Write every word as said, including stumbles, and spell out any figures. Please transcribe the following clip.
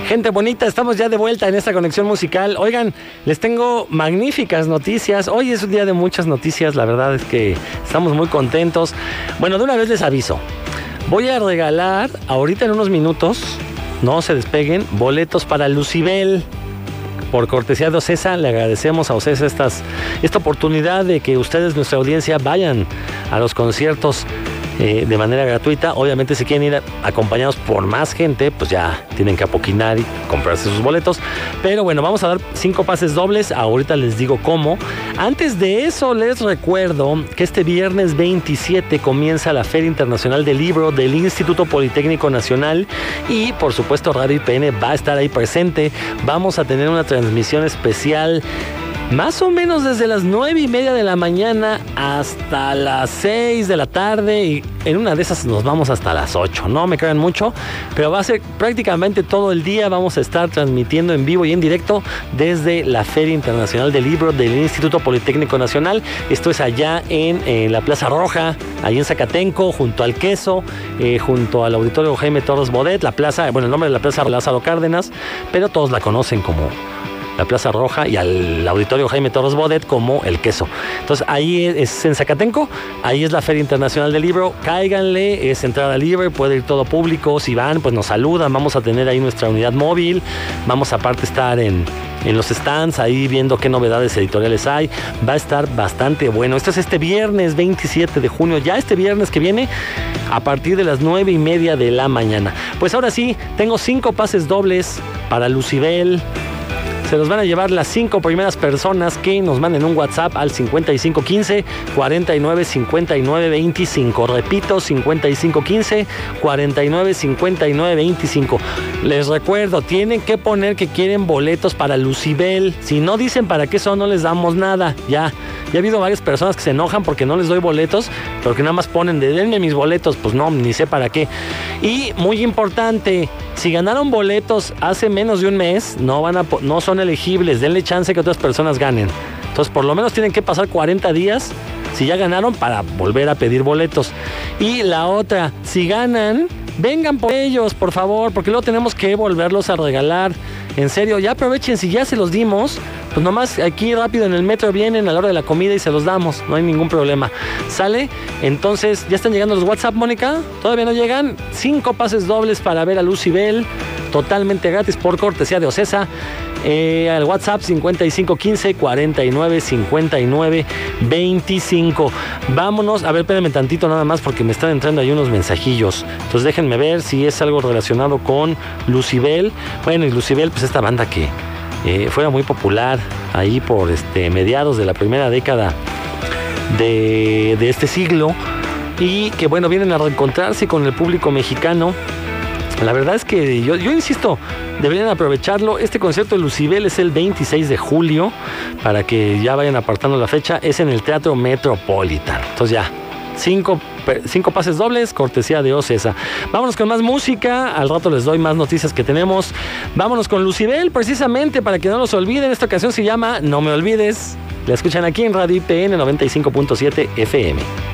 Gente bonita, estamos ya de vuelta en esta conexión musical. Oigan, les tengo magníficas noticias. Hoy es un día de muchas noticias, la verdad es que estamos muy contentos. Bueno, de una vez les aviso. Voy a regalar ahorita en unos minutos, no se despeguen, boletos para Lucibel. Por cortesía de Ocesa, le agradecemos a Ocesa estas, esta oportunidad de que ustedes, nuestra audiencia, vayan a los conciertos eh, de manera gratuita. Obviamente, si quieren ir acompañados por más gente, pues ya tienen que apoquinar y comprarse sus boletos. Pero bueno, vamos a dar cinco pases dobles. Ahorita les digo cómo. Antes de eso, les recuerdo que este viernes veintisiete comienza la Feria Internacional del Libro del Instituto Politécnico Nacional y, por supuesto, Radio I P N va a estar ahí presente. Vamos a tener una transmisión especial más o menos desde las nueve y media de la mañana hasta las seis de la tarde, y en una de esas nos vamos hasta las ocho. No me crean mucho, pero va a ser prácticamente todo el día. Vamos a estar transmitiendo en vivo y en directo desde la Feria Internacional del Libro del Instituto Politécnico Nacional. Esto es allá en, en la Plaza Roja, ahí en Zacatenco, junto al Queso, eh, junto al Auditorio Jaime Torres Bodet. La plaza, bueno, el nombre de la plaza es Lázaro Cárdenas, pero todos la conocen como la Plaza Roja, y al Auditorio Jaime Torres Bodet como el Queso. Entonces ahí es en Zacatenco, ahí es la Feria Internacional del Libro. Cáiganle, es entrada libre, puede ir todo público. Si van, pues nos saludan. Vamos a tener ahí nuestra unidad móvil. Vamos aparte a estar en, en los stands ahí viendo qué novedades editoriales hay. Va a estar bastante bueno. Esto es este viernes veintisiete de junio, ya este viernes que viene, a partir de las nueve y media de la mañana. Pues ahora sí, tengo cinco pases dobles para Lucibel. Se los van a llevar las cinco primeras personas que nos manden un WhatsApp al cincuenta y cinco quince, cuarenta y nueve, cincuenta y nueve, veinticinco. Repito, cincuenta y cinco quince, cuarenta y nueve, cincuenta y nueve, veinticinco. Les recuerdo, tienen que poner que quieren boletos para Lucibel. Si no dicen para qué son, no les damos nada. Ya, ya ha habido varias personas que se enojan porque no les doy boletos, pero que nada más ponen de denme mis boletos. Pues no, ni sé para qué. Y muy importante, si ganaron boletos hace menos de un mes, no van a, no son elegibles. Denle chance que otras personas ganen. Entonces, por lo menos tienen que pasar cuarenta días si ya ganaron para volver a pedir boletos. Y la otra, si ganan, vengan por ellos, por favor, porque luego tenemos que volverlos a regalar. En serio, ya aprovechen, si ya se los dimos, pues nomás aquí rápido en el metro vienen a la hora de la comida y se los damos, no hay ningún problema. ¿Sale? Entonces, ¿ya están llegando los WhatsApp, Mónica? ¿Todavía no llegan? Cinco pases dobles para ver a Lucibel, totalmente gratis por cortesía de Ocesa. Eh, al WhatsApp cincuenta y cinco quince, cuarenta y nueve, cincuenta y nueve, veinticinco. Vámonos, a ver, espérenme tantito nada más porque me están entrando ahí unos mensajillos. Entonces déjenme ver si es algo relacionado con Lucibel. Bueno, y Lucibel, pues esta banda que eh, fue muy popular ahí por este mediados de la primera década de, de este siglo, y que bueno, vienen a reencontrarse con el público mexicano. La verdad es que yo, yo insisto, deberían aprovecharlo. Este concierto de Lucibel es el veintiséis de julio, para que ya vayan apartando la fecha. Es en el Teatro Metropolitan. Entonces ya, cinco, cinco pases dobles, cortesía de Ocesa. Vámonos con más música. Al rato les doy más noticias que tenemos. Vámonos con Lucibel, precisamente, para que no los olviden. Esta canción se llama No Me Olvides. La escuchan aquí en Radio I P N noventa y cinco punto siete F M.